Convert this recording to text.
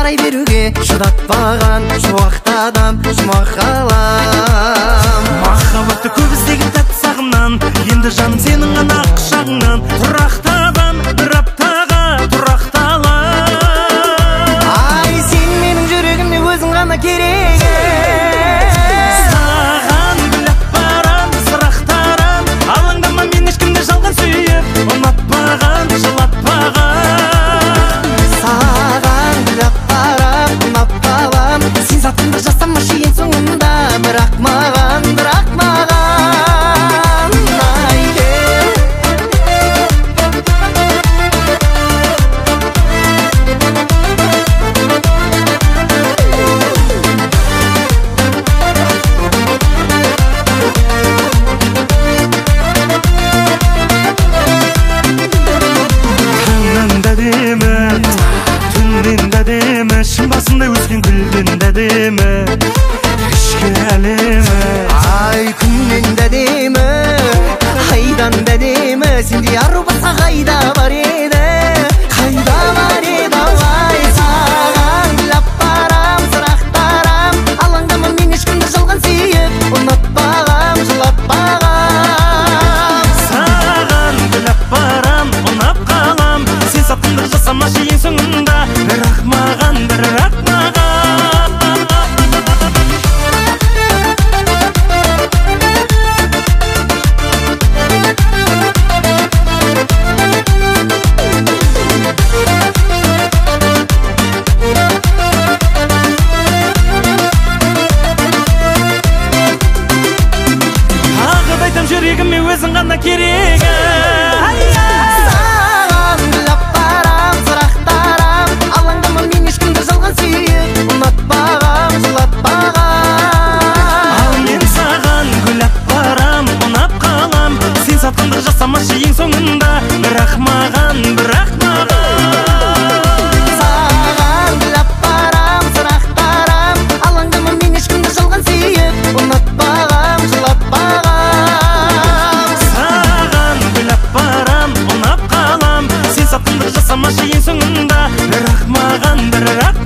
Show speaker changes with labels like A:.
A: қарай беруге шыдатпаған шуақты адам жұмақ қалам.
B: Махаббатты көп іздеген тәтті сағымнан, енді жаным сенің ғана құшағыңнан тұрақтаған бір аптаға тұрақталам.
A: Ай, сен менің жүрегіме өзің ғана керек.
B: Саған гүлап барам, сырақтарам, алаңдама, мен ешкімді жалған сүйіп, ұнатпаған, жылатпаған.
A: Саған гүлап барам, ұнап қалам, сен затыңды жасамашы ең соңында, бірақ маған
B: шын басында өскен гүлден де әдемі, ішкі әлемі.
A: Ай, күннен де әдемі, айдан да әдемі, сендей ару басқа қайда бар еді, қайда бар еді. Ай, саған гүлап барам, сырақтарам, алаңдама, мен ешкімді жалған сүйіп, ұнатпағам, жылатпағам.
B: Саған гүлап барам, ұнап қалам, сен сатқындық жасамашы ең соңында, бірақ маған жүрегіме өзің ғана керек.
A: Саған гүлап барам, сырақтарам, алаңдама, мен ешкімді жалған сүйіп, ұнатпағам, жылатпағам.
B: Ал мен саған гүлап барам, ұнап қалам, сен сатқындық жасамашы ең соңында, бірақ маған
A: Саған гүлап барам, сырақтарам, алаңдама, мен ешкімді жалған сүйіп, ұнатпағам, жылатпағам.
B: жасамашы ең соңында, бірақ маған